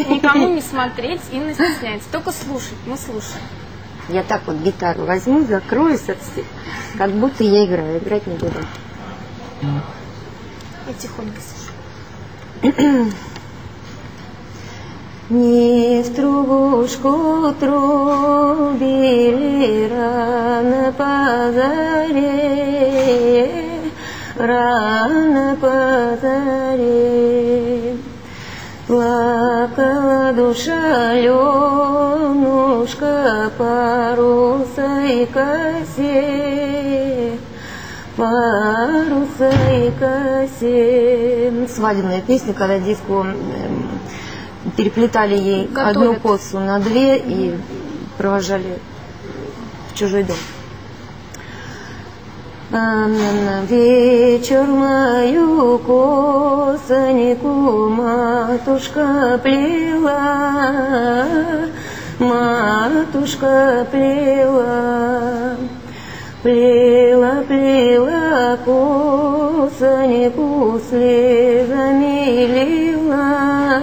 Никому не смотреть, Инна стесняется. Только слушать, мы слушаем. Я так вот гитару возьму, закроюсь от всех, как будто я играю. Играть не буду. Я тихонько слушаю. Не в трубушку трубили рано по заре, рано по заре. Плакала душа Аленушка по русой косе, по русой косе. Свадебная песня, когда девку переплетали ей готовят одну косу на две и провожали в чужой дом. На вечер мою косоньку матушка плела, матушка плела. Плела, плела косоньку, слезами лила,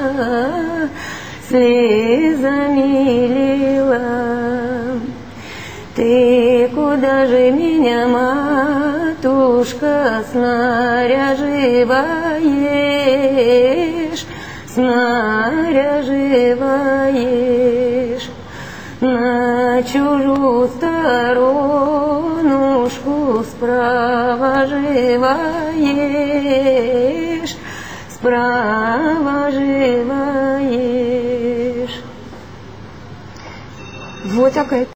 слезами лила. Ты куда же меня, матушка, снаряживаешь, снаряживаешь? На чужую сторонушку спровоживаешь, спровоживаешь. Вот такая